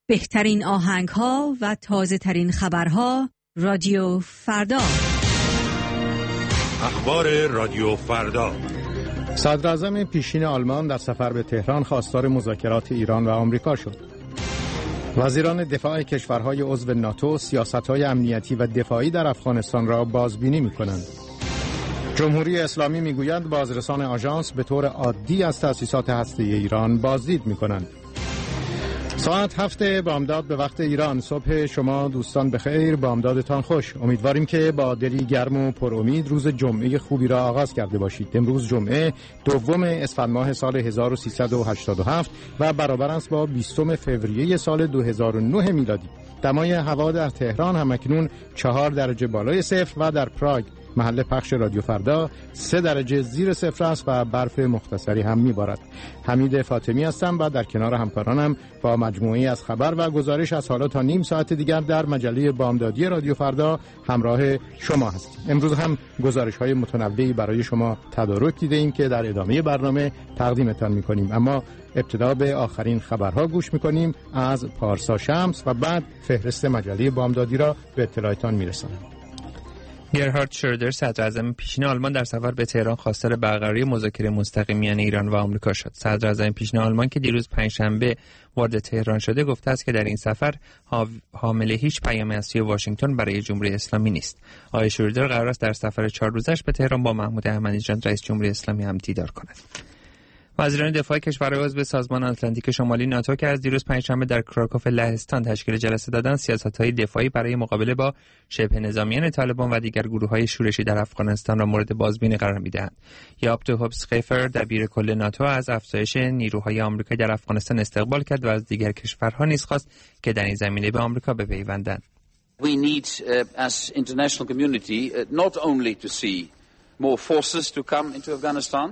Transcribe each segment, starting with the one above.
بهترین آهنگ‌ها و تازه‌ترین خبرها رادیو فردا. اخبار رادیو فردا. صدراعظم پیشین آلمان در سفر به تهران خواستار مذاکرات ایران و آمریکا شد. وزیران دفاع کشورهای عضو ناتو سیاست‌های امنیتی و دفاعی در افغانستان را بازبینی می‌کنند. جمهوری اسلامی می‌گوید بازرسان آژانس به طور عادی از تأسیسات هسته‌ای ایران بازدید می‌کنند. ساعت 7 بامداد به وقت ایران. صبح شما دوستان بخیر، بامدادتان خوش. امیدواریم که با دلی گرم و پر امید روز جمعه خوبی را آغاز کرده باشید. امروز جمعه دوم اسفند ماه سال 1387 و برابر است با 20 فوریه سال 2009 میلادی. دمای هوا در تهران همکنون 4 درجه بالای صفر و در پراگ محل پخش رادیو فردا 3 درجه زیر صفر است و برف مختصری هم میبارد. حمید فاطمی هستم و در کنار همکارانم با مجموعی از خبر و گزارش از حالا تا نیم ساعت دیگر در مجله بامدادی رادیو فردا همراه شما هستیم. امروز هم گزارش‌های متنوعی برای شما تدارک دیده‌ایم که در ادامه برنامه تقدیمتان می‌کنیم، اما ابتدا به آخرین خبرها گوش می‌کنیم از پارسا شمس و بعد فهرست مجله بامدادی را به اطلاعتان می‌رسانم. گرهارد شرودر صدراعظم پیشین آلمان در سفر به تهران خواستار برقراری مذاکره مستقیم میان ایران و آمریکا شد. صدراعظم پیشین آلمان که دیروز پنجشنبه وارد تهران شده گفته است که در این سفر حامل هیچ پیامی از سوی واشنگتن برای جمهوری اسلامی نیست. آقای شرودر قرار است در سفر 4 روزش به تهران با محمود احمدی نژاد رئیس جمهوری اسلامی هم دیدار کند. وزیران دفاع کشورهای عضو سازمان آتلانتیک شمالی ناتو که از دیروز پنجشنبه در کراکوف لهستان تشکیل جلسه دادند، سیاست‌های دفاعی برای مقابله با شبه نظامیان طالبان و دیگر گروه‌های شورشی در افغانستان را مورد بازبینی قرار می‌دهند. یاب تو هوبسخیفر دبیر کل ناتو از افزایش نیروهای آمریکایی در افغانستان استقبال کرد و از دیگر کشورها نیز خواست که در این زمینه به آمریکا بپیوندند. We need as international community not only to see more forces to come into Afghanistan.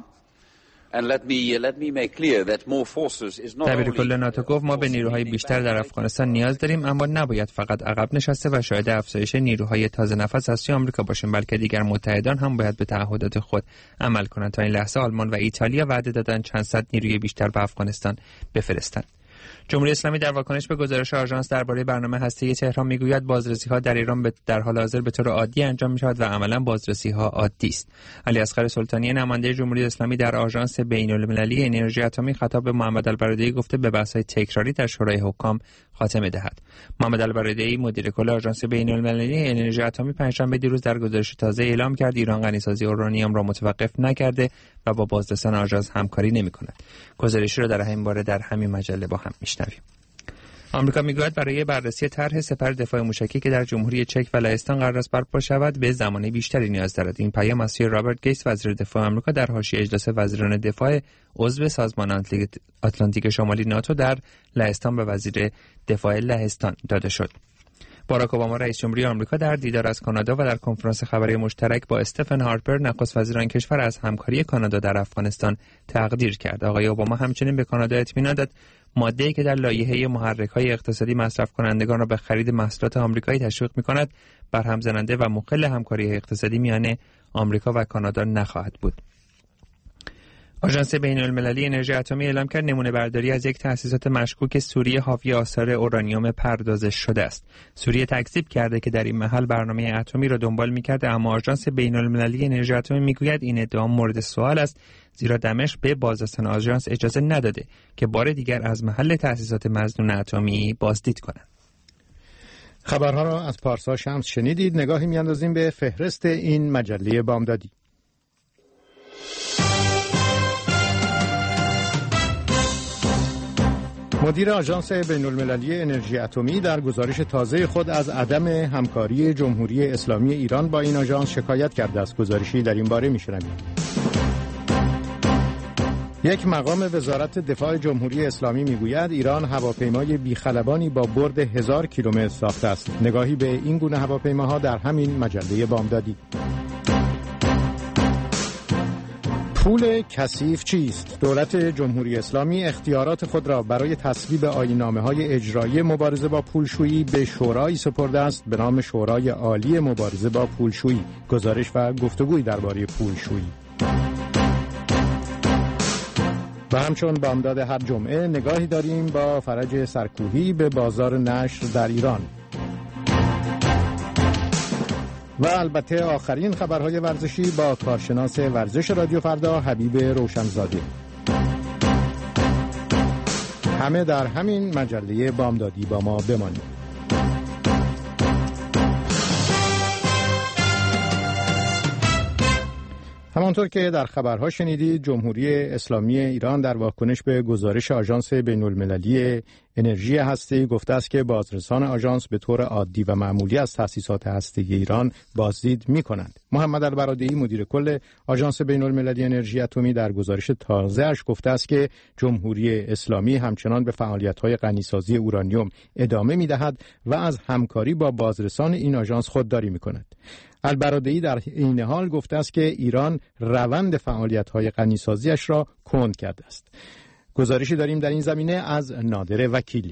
دبیر کل ناتو گفت ما به نیروهای بیشتر در افغانستان نیاز داریم، اما نباید فقط عقب نشسته و شاهد افزایش نیروهای تازه نفس از سوی آمریکا باشیم، بلکه دیگر متحدان هم باید به تعهدات خود عمل کنند. تا این لحظه آلمان و ایتالیا وعده دادند چند صد نیروی بیشتر به افغانستان بفرستند. جمهوری اسلامی در واکنش به گزارش آژانس درباره برنامه هسته‌ای تهران میگوید بازرسی‌ها در ایران در حال حاضر به طور عادی انجام می‌شود و عملاً بازرسی‌ها عادی است. علی اصغر سلطانی نماینده جمهوری اسلامی در آژانس بین‌المللی انرژی اتمی خطاب به محمد البرادعی گفته به بحث‌های تکراری در شورای حکام خاتمه دهد. محمد البرادعی مدیر کل آژانس بین‌المللی انرژی اتمی پنجشنبه دیروز در گزارش تازه اعلام کرد ایران غنیسازی اورانیوم را متوقف نکرده و با بازرسان آژانس همکاری نمی‌کند. گزارشی را در همین باره در همین مجله با هم می‌شنویم. آمریکا میگوید برای بررسی طرح سپر دفاع موشکی که در جمهوری چک و لهستان قرار است برپا شود به زمان بیشتری نیاز دارد. این پیام از سوی رابرت گیتس وزیر دفاع آمریکا در حاشیه اجلاس وزیران دفاع عضو سازمان آتلانتیک شمالی ناتو در لهستان به وزیر دفاع لهستان داده شد. باراک اوباما رئیس جمهوری آمریکا در دیدار از کانادا و در کنفرانس خبری مشترک با استفن هارپر نخست وزیر آن کشور از همکاری کانادا در افغانستان تقدیر کرد. آقای اوباما همچنین به کانادا اطمینان داد ماده‌ای که در لایحه محرک‌های اقتصادی مصرف کنندگان را به خرید محصولات آمریکایی تشویق می‌کند، برهم زننده و مخل همکاری اقتصادی میان آمریکا و کانادا نخواهد بود. آژانس بین‌المللی انرژی اتمی اعلام کرد نمونه برداری از یک تأسیسات مشکوک سوریه حاوی آثار اورانیوم پردازش شده است. سوریه تکذیب کرده که در این محل برنامه اتمی را دنبال می‌کرده، اما آژانس بین‌المللی انرژی اتمی می‌گوید این ادعا مورد سوال است، زیرا دمشق به بازرسان آژانس اجازه نداده که بار دیگر از محل تأسیسات مظنون اتمی بازدید کنند. خبرها را از پارسا شمس شنیدید. نگاهی می‌اندازیم به فهرست این مجله بامدادی. مدیر آژانس بین‌المللی انرژی اتمی در گزارش تازه خود از عدم همکاری جمهوری اسلامی ایران با این آژانس شکایت کرده است. گزارشی در این باره می‌شنویم. یک مقام وزارت دفاع جمهوری اسلامی میگوید ایران هواپیمای بیخلبانی با برد 1000 کیلومتر ساخته است. نگاهی به این گونه هواپیماها در همین مجله بامدادی. پول کثیف چیست؟ دولت جمهوری اسلامی اختیارات خود را برای تصویب آیین‌نامه‌های اجرایی مبارزه با پولشویی به شورایی سپرده است به نام شورای عالی مبارزه با پولشویی. گزارش و گفتگوی درباره پولشویی. و همچون بامداد هر جمعه نگاهی داریم با فرج سرکوهی به بازار نشر در ایران و البته آخرین خبرهای ورزشی با کارشناس ورزش رادیو فردا حبیب روشنزاده. همه در همین مجله بامدادی با ما بمانید. همانطور که در خبرها شنیدید، جمهوری اسلامی ایران در واکنش به گزارش آژانس بین‌المللی انرژی هسته‌ای گفته است که بازرسان آژانس به طور عادی و معمولی از تأسیسات هسته‌ای ایران بازدید می‌کنند. محمد البرادعی مدیر کل آژانس بین‌المللی انرژی اتمی در گزارش تازه‌اش گفته است که جمهوری اسلامی همچنان به فعالیت‌های غنیسازی اورانیوم ادامه می‌دهد و از همکاری با بازرسان این آژانس خودداری می‌کند. البرادعی در این حال گفته است که ایران روند فعالیت‌های غنیسازی‌اش را کند کرده است. گزارشی داریم در این زمینه از نادر وکیلی.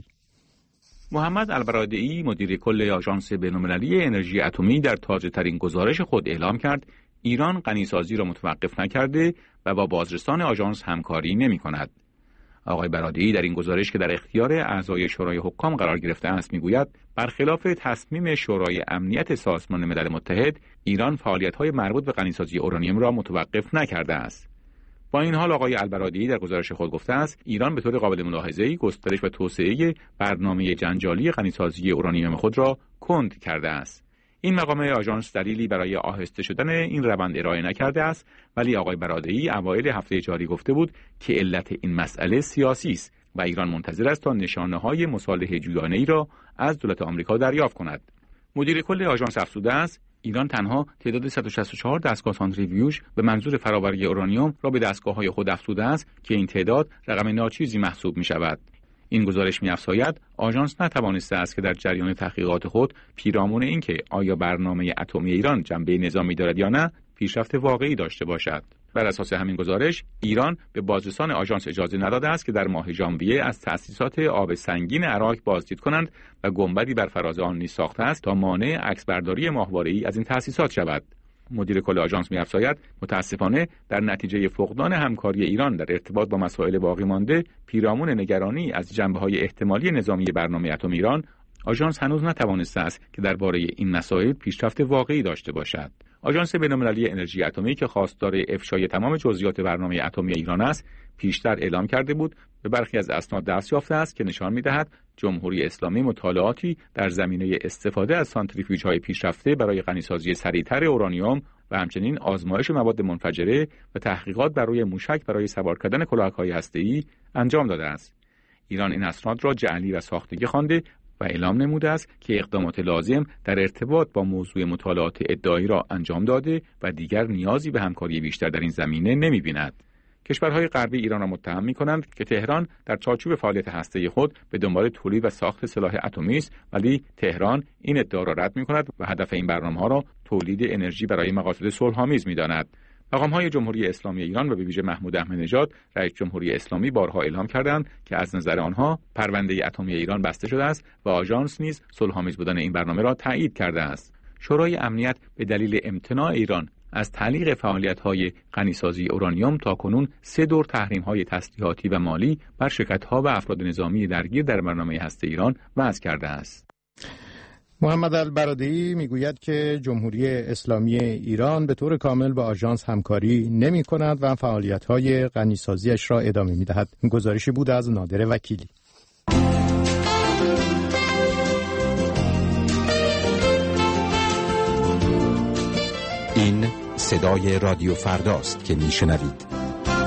محمد البرادعی مدیر کل آژانس بین‌المللی انرژی اتمی در تازه‌ترین گزارش خود اعلام کرد ایران غنیسازی را متوقف نکرده و با بازرسان آژانس همکاری نمی‌کند. آقای برادعی در این گزارش که در اختیار اعضای شورای حکام قرار گرفته است میگوید برخلاف تصمیم شورای امنیت سازمان ملل متحد ایران فعالیت‌های مربوط به غنیسازی اورانیوم را متوقف نکرده است. با این حال آقای البرادعی در گزارش خود گفته است ایران به طور قابل ملاحظه‌ای گسترش و توسعه برنامه جنجالی غنیسازی اورانیوم خود را کند کرده است. این مقام آژانس دلیلی برای آهسته شدن این روند ارائه نکرده است، ولی آقای برادعی اوایل هفته جاری گفته بود که علت این مسئله سیاسی است و ایران منتظر است تا نشانه‌های مصالحه جویانه‌ای را از دولت آمریکا دریافت کند. مدیر کل آژانس افزوده است ایران تنها تعداد 164 دستگاه سانتریفیوژ به منظور فرآوری اورانیوم را به دستگاه‌های خود افزوده است که این تعداد رقم ناچیزی محسوب می‌شود. این گزارش می‌افزاید آژانس نتوانسته است که در جریان تحقیقات خود پیرامون اینکه آیا برنامه اتمی ایران جنبه نظامی دارد یا نه پیشرفت واقعی داشته باشد. بر اساس همین گزارش ایران به بازرسان آژانس اجازه نداده است که در ماه ژانویه از تأسیسات آب سنگین عراق بازدید کنند و گنبدی بر فراز آن نیز ساخته است تا مانع عکسبرداری ماهواره‌ای از این تأسیسات شود. مدیر کل آژانس می‌افزاید متاسفانه در نتیجه فقدان همکاری ایران در ارتباط با مسائل باقی مانده پیرامون نگرانی از جنبه‌های احتمالی نظامی برنامه اتمی ایران آژانس هنوز نتوانسته است که درباره این مسائل پیشرفت واقعی داشته باشد. آژانس بین‌المللی انرژی اتمی که خواستار افشای تمام جزئیات برنامه اتمی ایران است، پیشتر اعلام کرده بود به برخی از اسناد دست یافته است که نشان می‌دهد جمهوری اسلامی مطالعاتی در زمینه استفاده از سانتریفیوژهای پیشرفته برای غنیسازی سریعتر اورانیوم و همچنین آزمایش مواد منفجره و تحقیقات بر روی موشک برای سوار کردن کلاهک‌های هسته‌ای انجام داده است. ایران این اسناد را جعلی و ساختگی خوانده و اعلام نموده است که اقدامات لازم در ارتباط با موضوع مطالعات ادعایی را انجام داده و دیگر نیازی به همکاری بیشتر در این زمینه نمی‌بیند. کشورهای غربی ایران را متهم می‌کنند که تهران در چارچوب فعالیت هسته‌ای خود به دنبال تولید و ساخت سلاح اتمی است، ولی تهران این ادعا را رد می‌کند و هدف این برنامه‌ها را تولید انرژی برای مقاصد صلح‌آمیز می‌داند. مقام‌های جمهوری اسلامی ایران و به ویژه محمود احمدی نژاد رئیس جمهوری اسلامی بارها اعلام کردند که از نظر آنها پرونده اتمی ایران بسته شده است و آژانس نیز صلح‌آمیز بودن این برنامه را تایید کرده است. شورای امنیت به دلیل امتناع ایران از تعلیق فعالیت‌های غنیسازی اورانیوم تاکنون 3 دور تحریم‌های تسلیحاتی و مالی بر شرکت‌ها و افراد نظامی درگیر در برنامه هسته ایران وضع کرده است. محمد البرادعی میگوید که جمهوری اسلامی ایران به طور کامل با آژانس همکاری نمی‌کند و فعالیت‌های غنیسازی‌اش را ادامه می‌دهد. گزارشی بود از نادر وکیلی. این صدای رادیو فرداست که میشنوید.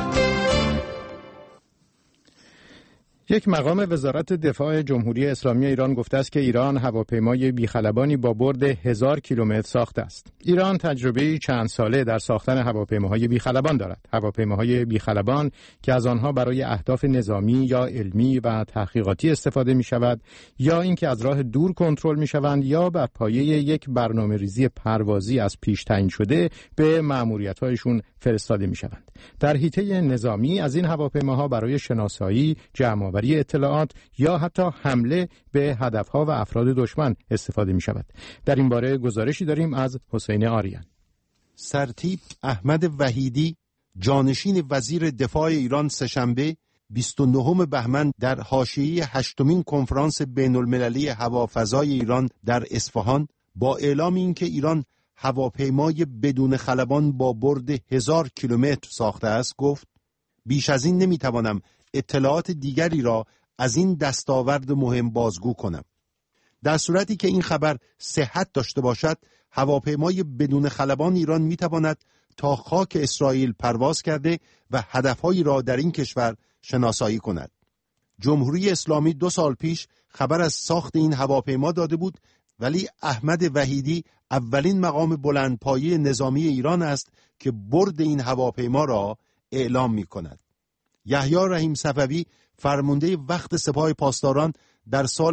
یک مقام وزارت دفاع جمهوری اسلامی ایران گفته است که ایران هواپیمای بیخلبانی با برد 1000 کیلومتر ساخته است. ایران تجربه چند ساله در ساختن هواپیماهای بیخلبان دارد. هواپیماهای بیخلبان که از آنها برای اهداف نظامی یا علمی و تحقیقاتی استفاده می شود یا اینکه از راه دور کنترل می شوند یا بر پایه یک برنامه‌ریزی پروازی از پیش تعیین شده به مأموریت‌هایشون فرستاده می شوند. در حیطه نظامی از این هواپیماها برای شناسایی، جمع‌آوری اطلاعات یا حتی حمله به هدفها و افراد دشمن استفاده می شود. در این باره گزارشی داریم از حسین آریان. سرتیپ احمد وحیدی جانشین وزیر دفاع ایران سه‌شنبه 29 بهمن در حاشیه 8مین کنفرانس بین‌المللی هوافضای ایران در اصفهان با اعلام اینکه ایران هواپیمای بدون خلبان با برد 1000 کیلومتر ساخته است گفت: بیش از این نمیتوانم اطلاعات دیگری را از این دستاورد مهم بازگو کنم. در صورتی که این خبر صحت داشته باشد، هواپیمای بدون خلبان ایران میتواند تا خاک اسرائیل پرواز کرده و هدفهایی را در این کشور شناسایی کند. جمهوری اسلامی 2 سال پیش خبر از ساخت این هواپیما داده بود، ولی احمد وحیدی اولین مقام بلندپایه نظامی ایران است که برد این هواپیما را اعلام می کند. یحیی رحیم صفوی فرمانده وقت سپاه پاسداران در سال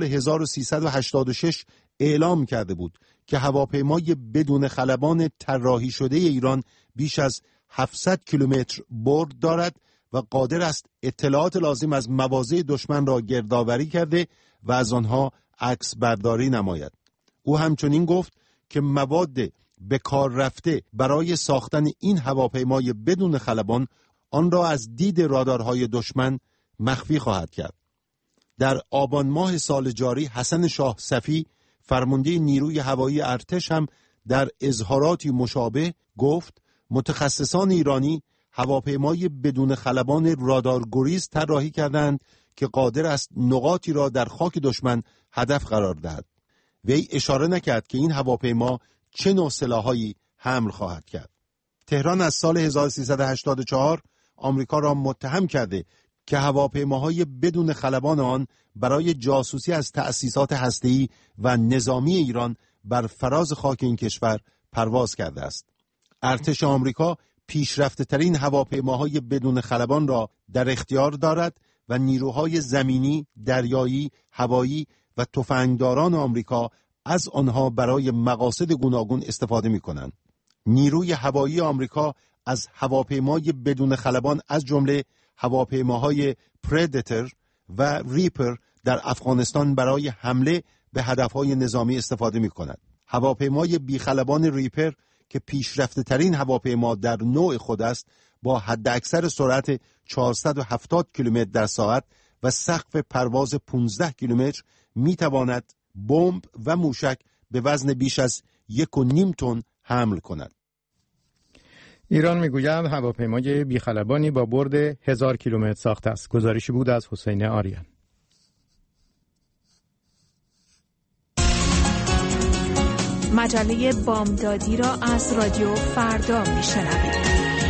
1386 اعلام کرده بود که هواپیمای بدون خلبان طراحی شده ایران بیش از 700 کیلومتر برد دارد و قادر است اطلاعات لازم از مواضع دشمن را گردآوری کرده و از آنها عکس برداری نماید. او همچنین گفت که مواد به کار رفته برای ساختن این هواپیمای بدون خلبان آن را از دید رادارهای دشمن مخفی خواهد کرد. در آبان ماه سال جاری حسن شاه صفی فرمانده نیروی هوایی ارتش هم در اظهاراتی مشابه گفت متخصصان ایرانی هواپیمای بدون خلبان رادارگریز طراحی کردند که قادر است نقاطی را در خاک دشمن هدف قرار دهد. وی اشاره نکرد که این هواپیما چه نوع سلاحایی حمل خواهد کرد. تهران از سال 1384 آمریکا را متهم کرده که هواپیماهای بدون خلبان آن برای جاسوسی از تأسیسات هسته‌ای و نظامی ایران بر فراز خاک این کشور پرواز کرده است. ارتش آمریکا پیشرفته ترین هواپیماهای بدون خلبان را در اختیار دارد و نیروهای زمینی، دریایی، هوایی و تفنگداران آمریکا از آنها برای مقاصد گوناگون استفاده می‌کنند. نیروی هوایی آمریکا از هواپیمای بدون خلبان از جمله هواپیماهای پردیتور و ریپر در افغانستان برای حمله به هدفهای نظامی استفاده می‌کند. هواپیمای بیخلبان ریپر که پیشرفته ترین هواپیما در نوع خود است، با حداکثر سرعت 470 کیلومتر در ساعت و سقف پرواز 15 کیلومتر می‌تواند بمب و موشک به وزن بیش از 1.5 تن حمل کند. ایران میگوید هواپیمای بیخلبانی با برد 1000 کیلومتر ساخته است. گزارشی بود از حسین آریان. مجله بامدادی را از رادیو فردا میشنوید.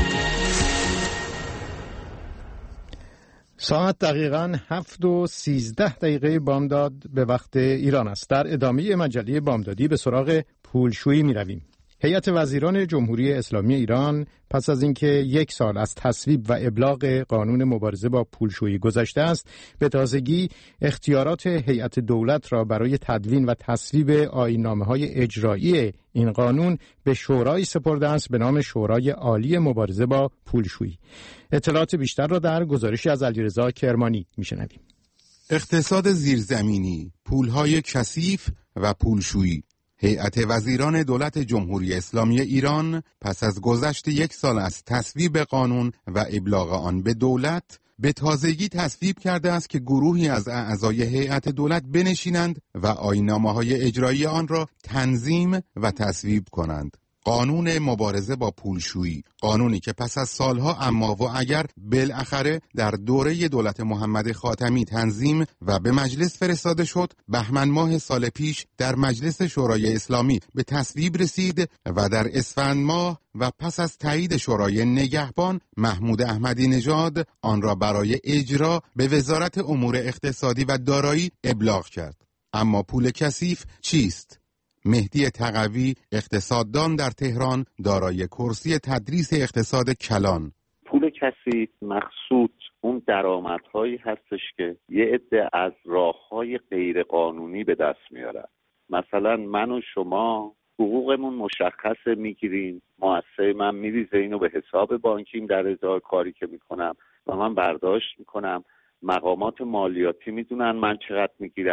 ساعت دقیقاً 7:13 بامداد به وقت ایران است. در ادامه مجله بامدادی به سراغ پولشویی می رویم. هیئت وزیران جمهوری اسلامی ایران پس از اینکه 1 سال از تصویب و ابلاغ قانون مبارزه با پولشویی گذشته است، به تازگی اختیارات هیئت دولت را برای تدوین و تصویب آیین‌نامه‌های اجرایی این قانون به شورای سپرده است به نام شورای عالی مبارزه با پولشویی. اطلاعات بیشتر را در گزارشی از علیرضا کرمانی میشنویم. اقتصاد زیرزمینی، پولهای کثیف و پولشویی. هیئت وزیران دولت جمهوری اسلامی ایران پس از گذشت 1 سال از تصویب قانون و ابلاغ آن به دولت به تازگی تصویب کرده است که گروهی از اعضای هیئت دولت بنشینند و آیین‌نامه‌های اجرایی آن را تنظیم و تصویب کنند. قانون مبارزه با پولشویی، قانونی که پس از سالها اما و اگر بالاخره در دوره دولت محمد خاتمی تنظیم و به مجلس فرستاده شد، بهمن ماه سال پیش در مجلس شورای اسلامی به تصویب رسید و در اسفند ماه و پس از تایید شورای نگهبان محمود احمدی نژاد آن را برای اجرا به وزارت امور اقتصادی و دارایی ابلاغ کرد. اما پول کثیف چیست؟ مهدی تقوی، اقتصاددان در تهران، دارای کرسی تدریس اقتصاد کلان: پول کثیف مقصود اون درآمدهایی هستش که یه عده از راههای غیر قانونی به دست میارن. مثلا من و شما حقوقمون مشخصه میگیریم، مؤسسه من میریزه اینو به حساب بانکیم در ازای کاری که میکنم و من برداشت میکنم. مقامات مالیاتی میدونن من چقدر میگیرم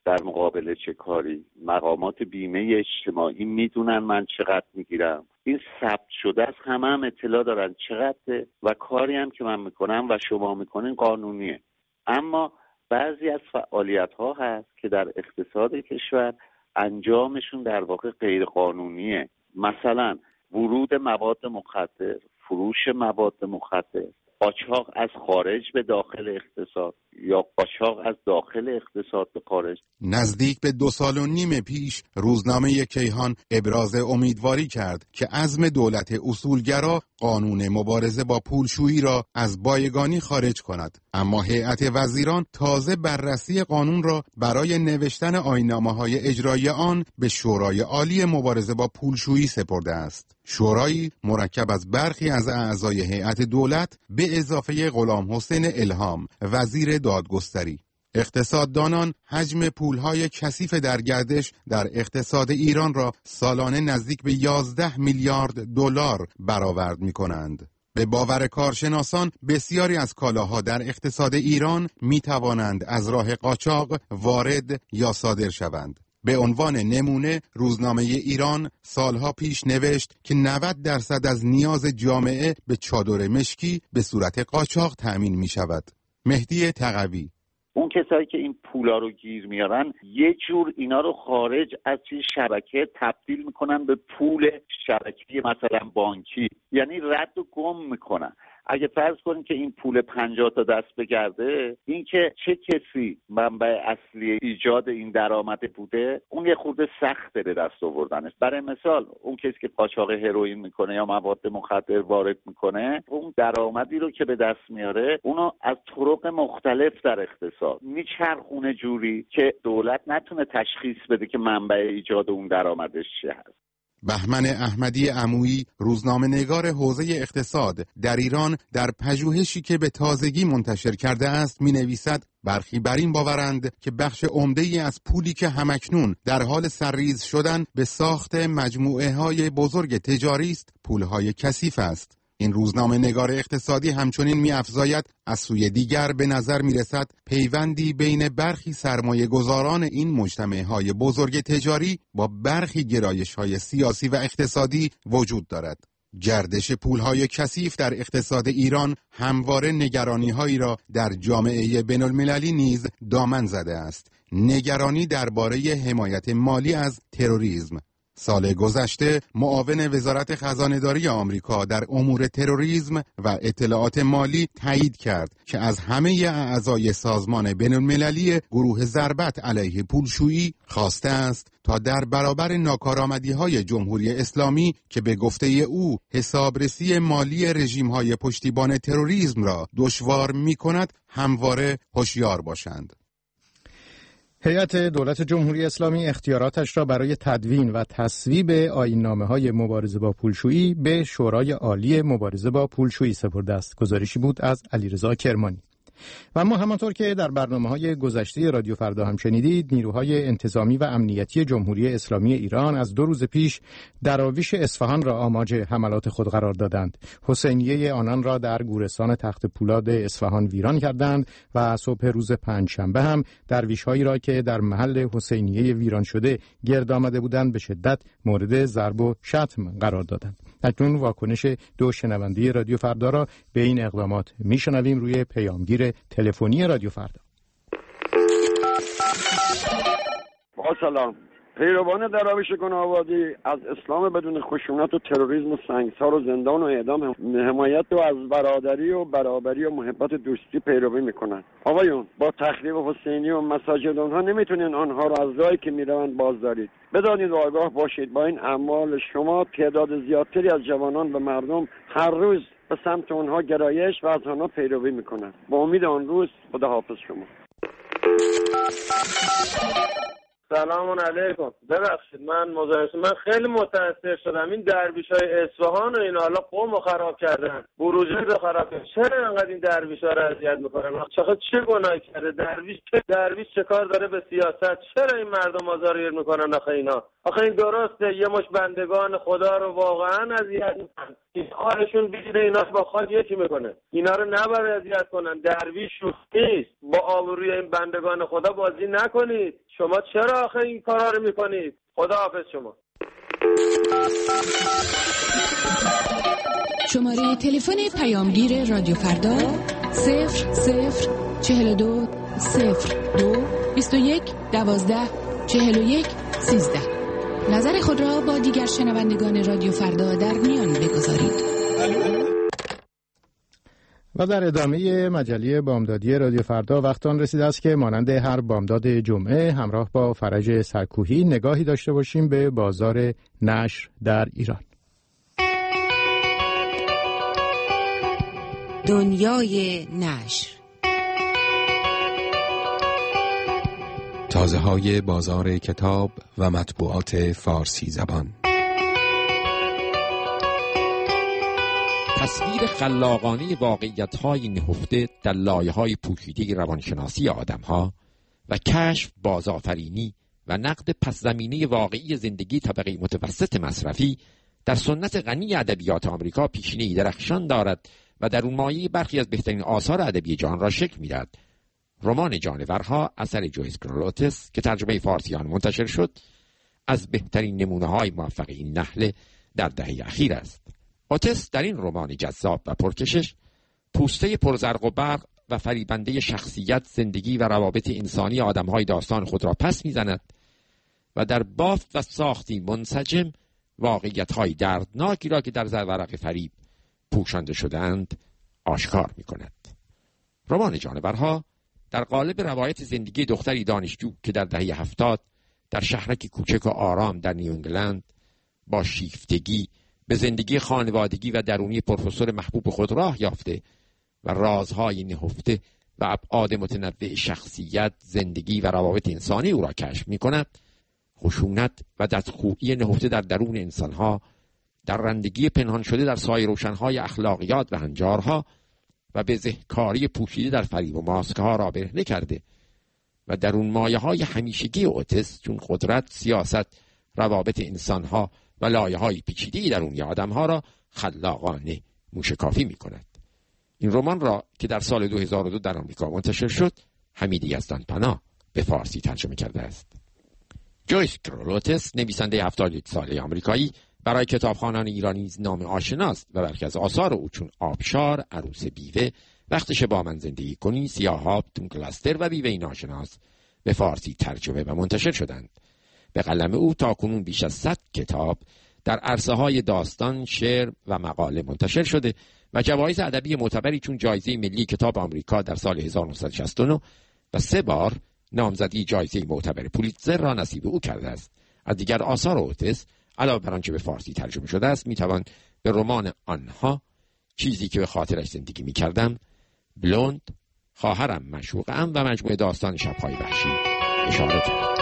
در مقابل چه کاری. مقامات بیمه اجتماعی میدونن من چقدر میگیرم، این ثبت شده است، همه هم اطلاع دارن چقدر، و کاری هم که من میکنم و شما میکنین قانونیه. اما بعضی از فعالیت‌ها هست که در اقتصاد کشور انجامشون در واقع غیر قانونیه، مثلا ورود مواد مخدر، فروش مواد مخدر، قاچاق از خارج به داخل اقتصاد یا قاچاق از داخل اقتصاد به خارج. نزدیک به 2.5 سال پیش روزنامه کیهان ابراز امیدواری کرد که عزم دولت اصولگرا قانون مبارزه با پولشویی را از بایگانی خارج کند، اما هیئت وزیران تازه بررسی قانون را برای نوشتن آیین‌نامه‌های اجرایی آن به شورای عالی مبارزه با پولشویی سپرده است. شورایی مرکب از برخی از اعضای هیئت دولت به اضافه غلام حسین الهام وزیر دادگستری. اقتصاددانان حجم پولهای کثیف در گردش در اقتصاد ایران را سالانه نزدیک به 11 میلیارد دلار برآورد می‌کنند. به باور کارشناسان بسیاری از کالاها در اقتصاد ایران می‌توانند از راه قاچاق وارد یا صادر شوند. به عنوان نمونه روزنامه ایران سالها پیش نوشت که 90% از نیاز جامعه به چادر مشکی به صورت قاچاق تأمین می شود. مهدی تقوی: اون کسایی که این پولا رو گیر میارن یه جور اینا رو خارج از چیز شبکه تبدیل میکنن به پول شبکه مثلا بانکی، یعنی رد و گم میکنن. اگه فرض کنیم که این پول 50 تا دست بگرده، این که چه کسی منبع اصلی ایجاد این درآمد بوده، اون یه خورده سخته به دست آوردنش. برای مثال اون کسی که قاچاق هروئین میکنه یا مواد مخدر وارد میکنه، اون درآمدی رو که به دست میاره اونو از طرق مختلف در اقتصاد میچرخونه جوری که دولت نتونه تشخیص بده که منبع ایجاد اون درآمدش چیه هست. بهمن احمدی عمویی روزنامه‌نگار حوزه اقتصاد در ایران در پژوهشی که به تازگی منتشر کرده است می‌نویسد برخی بر این باورند که بخش عمده‌ای از پولی که همکنون در حال سرریز شدن به ساخت مجموعه‌های بزرگ تجاری است پول‌های کثیف است. این روزنامه نگار اقتصادی همچنین می‌افزاید از سوی دیگر به نظر می‌رسد پیوندی بین برخی سرمایه گذاران این مجتمع‌های بزرگ تجاری با برخی گرایش‌های سیاسی و اقتصادی وجود دارد. گردش پول‌های کثیف در اقتصاد ایران همواره نگرانی‌هایی را در جامعه بین‌المللی نیز دامن زده است. نگرانی درباره حمایت مالی از تروریسم. سال گذشته معاون وزارت خزانه‌داری آمریکا در امور تروریسم و اطلاعات مالی تایید کرد که از همه اعضای سازمان بین‌المللی گروه ضربت علیه پولشویی خواسته است تا در برابر ناکارآمدی‌های جمهوری اسلامی که به گفته او حسابرسی مالی رژیم‌های پشتیبان تروریسم را دشوار می‌کند همواره هوشیار باشند. هیئت دولت جمهوری اسلامی اختیاراتش را برای تدوین و تصویب آیین‌نامه‌های مبارزه با پولشویی به شورای عالی مبارزه با پولشویی سپرده است. گزارشی بود از علیرضا کرمانی. و اما همانطور که در برنامه‌های گذشته رادیو فردا هم شنیدید، نیروهای انتظامی و امنیتی جمهوری اسلامی ایران از 2 روز پیش دراویش اصفهان را آماج حملات خود قرار دادند. حسینیه آنان را در گورستان تخت پولاد اصفهان ویران کردند و صبح روز پنجشنبه هم درویش‌هایی را که در محل حسینیه ویران شده گرد آمده بودند به شدت مورد ضرب و شتم قرار دادند. اکنون واکنش 2 شنونده رادیو فردا را به این اقدامات میشنویم روی پیامگیر تلفنی رادیو فردا. با سلام. پیروان دراویش گناه‌آبادی از اسلام بدون خشونت و تروریسم و سنگسار و زندان و اعدام حمایت و از برادری و برابری و محبت دوستی پیروی میکنن. آقایون، با تخریب حسینی و مساجد اونها نمیتونین آنها رو از راهی که میروند بازدارید. بدانید و آگاه باشید با این اعمال شما تعداد زیادتری از جوانان و مردم هر روز به سمت اونها گرایش و از آنها پیروی میکنن. با امید آن روز خدا حافظ شما. سلام علیکم. ببخشید من خیلی متأثر شدم. این درویش‌های اصفهان و اینا حالا قومو خراب کردن، بروجرد رو خراب کردن. چرا انقدر این درویش‌ها رو اذیت میکنن؟ چه گناهی کرده درویش چه کار داره به سیاست؟ چرا این مردم آزار میکنن آخه این درسته؟ یه مش بندگان خدا رو واقعا اذیت میکنن. این حالشون بیشتر اینا با خاک یکی میکنه. اینا رو نباید اذیت کنن. درویش شوخی نیست. با آبروی این بندگان خدا بازی نکنید. شما چرا آخه این کارا رو میکنید؟ خداحافظ شما. شماره تلفن پیامگیر رادیو فردا 0042 02 21 12 41 13. نظر خود را با دیگر شنوندگان رادیو فردا در میان بگذارید. و در ادامه مجله بامدادی رادیو فردا وقت آن رسیده است که مانند هر بامداد جمعه همراه با فرج سرکوهی نگاهی داشته باشیم به بازار نشر در ایران. دنیای نشر. تازه‌های بازار کتاب و مطبوعات فارسی زبان. تصویر خلاقانه واقعیت‌های نهفته در لایه‌های پوشیده روانشناسی آدم‌ها و کشف بازآفرینی و نقد پس‌زمینه واقعی زندگی طبقه متوسط مصرفی در سنت غنی ادبیات آمریکا پیشینه‌ای درخشان دارد و در اون مایه برخی از بهترین آثار ادبی جهان را شکل می‌دهد. رمان جانورها اثر جویس کارول اوتیس که ترجمه فارسی آن منتشر شد از بهترین نمونه‌های موفق این نحله در دهه اخیر است. اوتیس در این رمان جذاب و پرکشش پوسته پرزرق و برق و فریبنده شخصیت، زندگی و روابط انسانی آدم‌های داستان خود را پس می‌زند و در بافت و ساختی منسجم واقعیت‌های دردناکی را که در زرورق فریب پوشانده شده‌اند آشکار می‌کند. رمان جانورها در قالب روایت زندگی دختری دانشجو که در دهه 70 در شهرکی کوچک و آرام در نیو انگلند با شیفتگی به زندگی خانوادگی و درونی پروفسور محبوب خود راه یافته و رازهای نهفته و ابعاد متنوع شخصیت، زندگی و روابط انسانی او را کشف می‌کند، خشونت و ددخویی نهفته در درون انسان‌ها، در رندگی پنهان شده در سایه روشن‌های اخلاقیات و هنجارها و بزهکاری پوشیده در فریب و ماسک‌ها را برهنه کرده و در اون مایه‌های همیشگی اوتیس چون قدرت، سیاست، روابط انسان‌ها و لایه‌های پیچیده‌ای درونی آدم‌ها را خلاقانه موشکافی می‌کند. این رمان را که در سال 2002 در آمریکا منتشر شد، حمید یزدانپناه به فارسی ترجمه کرده است. جویس کارول اوتیس نویسنده 71 ساله آمریکایی برای کتابخوانان ایرانی نام آشناست و برخی از آثار او چون آبشار، عروس بیوه، وقتش با من زندگی کنی، سیاهاب، تونکلاستر و بیوه ناشناس به فارسی ترجمه و منتشر شدند. به قلم او تاکنون بیش از 100 کتاب در عرصه‌های داستان، شعر و مقاله منتشر شده و جوایز ادبی معتبری چون جایزه ملی کتاب آمریکا در سال 1969 و 3 بار نامزدی جایزه معتبر پولیتزر را نصیب او کرده است. از دیگر آثار اوتیس علاوه بر آنچه به فارسی ترجمه شده است میتوان به رمان آنها، چیزی که به خاطرش زندگی میکردم، بلوند، خواهرم معشوقه‌ام و مجموعه داستان شب‌های وحشی اشاره کرد.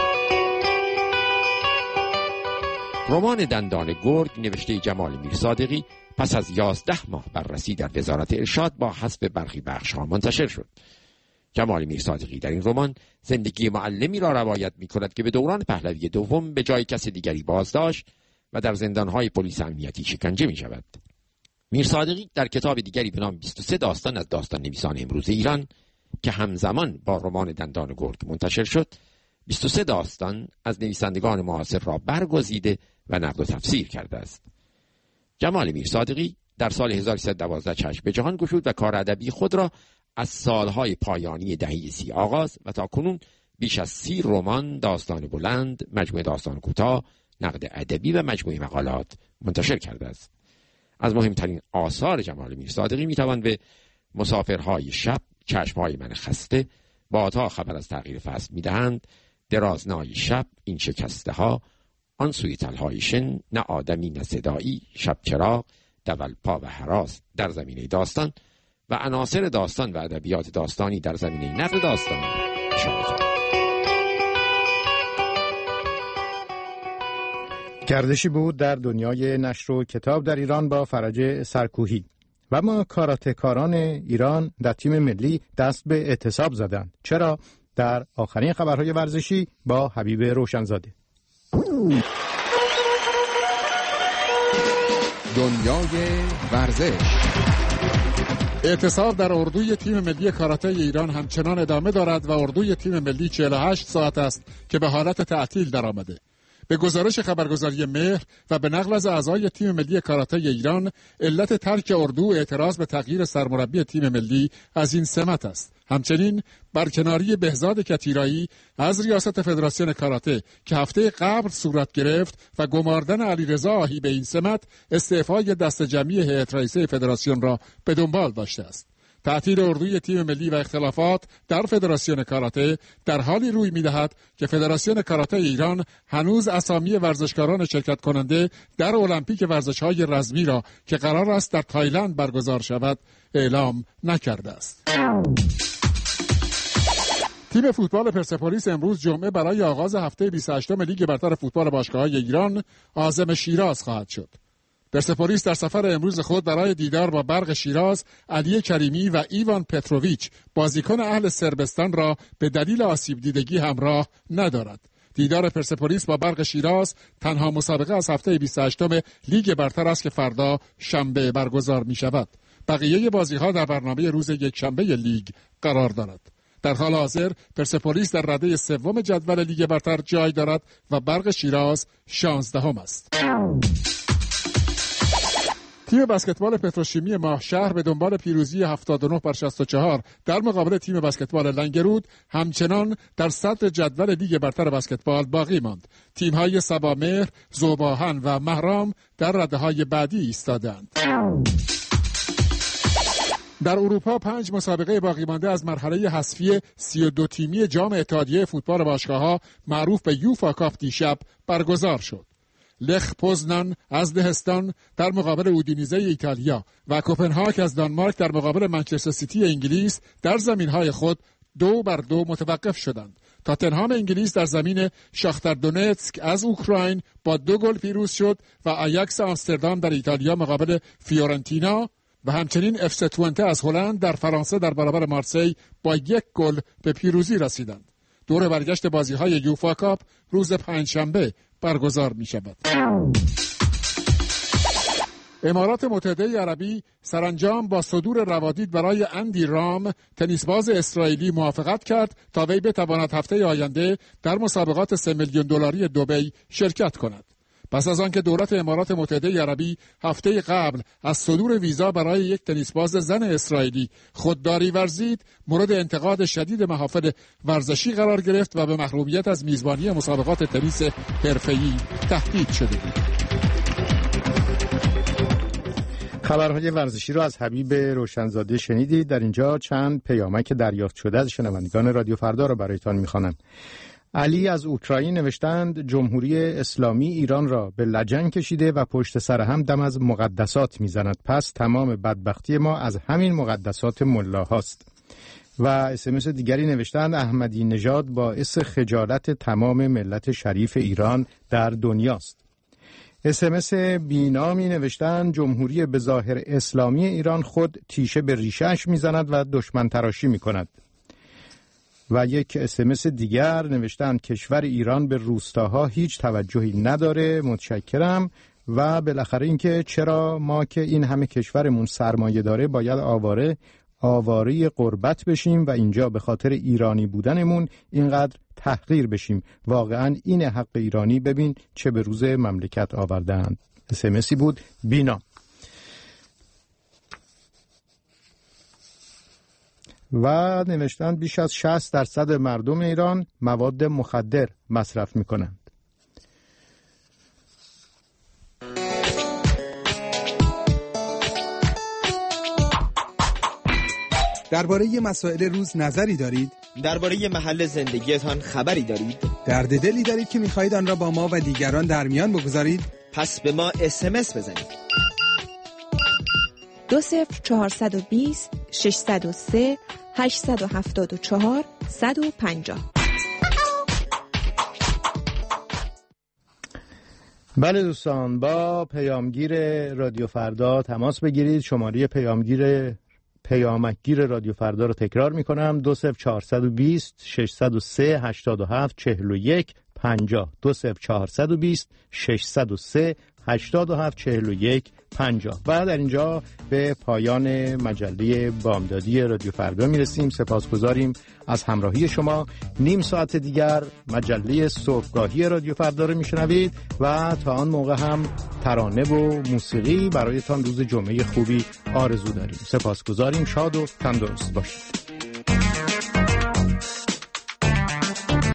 رمان دندان گرگ نوشته جمال میرصادقی پس از 11 ماه بررسی در وزارت ارشاد با حذف برخی بخش‌ها منتشر شد. جمال میرصادقی در این رمان زندگی معلمی را روایت می‌کند که به دوران پهلوی دوم به جای کس دیگری بازداشت و در زندان‌های پلیس امنیتی شکنجه می‌شود. میرصادقی در کتاب دیگری به نام 23 داستان از داستان نویسان امروز ایران که همزمان با رمان دندان گرگ منتشر شد، 23 داستان از نویسندگان معاصر را برگزیده و نقد و تفسیر کرده است. جمال میرصادقی در سال 1312 چشم به جهان گشود و کار ادبی خود را از سالهای پایانی دهه 30 آغاز و تا کنون بیش از 30 رمان، داستان بلند، مجموعه داستان کوتاه، نقد ادبی و مجموعه مقالات منتشر کرده است. از مهمترین آثار جمال میرصادقی میتوان به مسافرهای شب، چشمهای من خسته، بادها خبر از تغییر فصل میدهند، درازنای شب، این شکسته ها، آن سوی تلهای شن، نه آدمی نه صدایی، شب چراغ، دولپا و هراس در زمینه داستان و عناصر داستان و ادبیات داستانی در زمینه نقد داستان اشاره کرد. گردشی بود در دنیای نشر و کتاب در ایران با فرج سرکوهی. و ما کاراته‌کاران ایران در تیم ملی دست به اعتصاب زدند. چرا؟ در آخرین خبرهای ورزشی با حبیب روشنزاده. دنیای ورزش. اعتصاب در اردوی تیم ملی کاراته ایران همچنان ادامه دارد و اردوی تیم ملی 48 ساعت است که به حالت تعطیل درآمده. به گزارش خبرگزاری مهر و به نقل از اعضای تیم ملی کاراته ایران، علت ترک اردو اعتراض به تغییر سرمربی تیم ملی از این سمت است. همچنین برکناری بهزاد کتیرایی از ریاست فدراسیون کاراته که هفته قبل صورت گرفت و گماردن علیرضا آهی به این سمت، استعفای دست جمعی هیئت رئیسه فدراسیون را به دنبال داشته است. تعطیل اردوی تیم ملی و اختلافات در فدراسیون کاراته در حالی روی می‌دهد که فدراسیون کاراته ایران هنوز اسامی ورزشکاران شرکت کننده در المپیک ورزش‌های رزمی را که قرار است در تایلند برگزار شود اعلام نکرده است. تیم فوتبال پرسپولیس امروز جمعه برای آغاز هفته 28 لیگ برتر فوتبال باشگاه‌های ایران عازم شیراز خواهد شد. پرسپولیس در سفر امروز خود برای دیدار با برق شیراز، علی کریمی و ایوان پتروویچ بازیکن اهل صربستان را به دلیل آسیب دیدگی همراه ندارد. دیدار پرسپولیس با برق شیراز تنها مسابقه از هفته 28 لیگ برتر است که فردا شنبه برگزار می شود. بقیه بازی‌ها در برنامه روز یکشنبه لیگ قرار دارد. در حال حاضر پرسپولیس در رده سوم جدول لیگ برتر جای دارد و برق شیراز 16ام است. تیم بسکتبال پتروشیمی ماهشهر به دنبال پیروزی 79-64 در مقابل تیم بسکتبال لنگرود همچنان در صدر جدول لیگ برتر بسکتبال باقی ماند. تیم‌های صبامهر، ذوب‌آهن و مهرام در رده‌های بعدی ایستادند. در اروپا 5 مسابقه باقی مانده از مرحله حذفی 32 تیمی جام اتحادیه فوتبال باشگاه‌ها معروف به یوفا کاپ دیشب برگزار شد. لخ پوزنان از لهستان در مقابل اودینیزه ایتالیا و کوپنهاگ از دانمارک در مقابل منچستر سیتی انگلیس در زمینهای خود 2-2 متوقف شدند. تاتنهام انگلیس در زمین شاختر دونتسک از اوکراین با 2 گل پیروز شد و آیاکس آمستردام در ایتالیا مقابل فیورنتینا و همچنین اف سی توئنته از هلند در فرانسه در برابر مارسی با 1 گل به پیروزی رسیدند. دور برگشت بازی‌های یوفا کاپ روز پنجشنبه برگزار می شود. امارات متحده عربی سرانجام با صدور روادید برای اندی رام تنیسباز اسرائیلی موافقت کرد تا وی بتواند هفته آینده در مسابقات 3 میلیون دلاری دبی شرکت کند. پس از آنکه دولت امارات متحده عربی هفته قبل از صدور ویزا برای یک تنیسباز زن اسرائیلی خودداری ورزید، مورد انتقاد شدید محافل ورزشی قرار گرفت و به محرومیت از میزبانی مسابقات تنیس حرفه‌ای تهدید شده بود. خبرهای ورزشی را از حبیب روشنزاده شنیدید. در اینجا چند پیامک دریافت شده از شنوندگان رادیو فردا را برایتان می‌خوانم. علی از اوکراین نوشتند جمهوری اسلامی ایران را به لجن کشیده و پشت سر هم دم از مقدسات میزند، پس تمام بدبختی ما از همین مقدسات ملاهاست. و اسمس دیگری نوشتند احمدی نژاد باعث خجالت تمام ملت شریف ایران در دنیاست. اسمس بینامی نوشتند جمهوری به ظاهر اسلامی ایران خود تیشه به ریشه‌اش میزند و دشمن تراشی میکند. و یک اسمس دیگر نوشتند کشور ایران به روستاها هیچ توجهی نداره، متشکرم. و بالاخره اینکه چرا ما که این همه کشورمون سرمایه داره باید آواره غربت بشیم و اینجا به خاطر ایرانی بودنمون اینقدر تحقیر بشیم. واقعا این حق ایرانی، ببین چه به روز مملکت آوردند. اسمسی بود بینا. و نوشتند بیش از 60% مردم ایران مواد مخدر مصرف می‌کنند. درباره مسائل روز نظری دارید؟ درباره محل زندگیتان خبری دارید؟ درد دلی دارید که می‌خواهید آن را با ما و دیگران در میان بگذارید؟ پس به ما SMS بزنید. 20420 603 874 150. بله دوستان، با پیامگیر رادیو فردا تماس بگیرید. شماره پیامکگیر رادیو فردا رو تکرار میکنم: 20420 603 87 41 50. 20420 603 87 41 و در اینجا به پایان مجله بامدادی رادیو فردا میرسیم. سپاسگزاریم از همراهی شما. نیم ساعت دیگر مجله صبحگاهی رادیو فردا رو میشنوید و تا آن موقع هم ترانه و موسیقی برایتان روز جمعه خوبی آرزو داریم. سپاسگزاریم. شاد و تندرست باشید.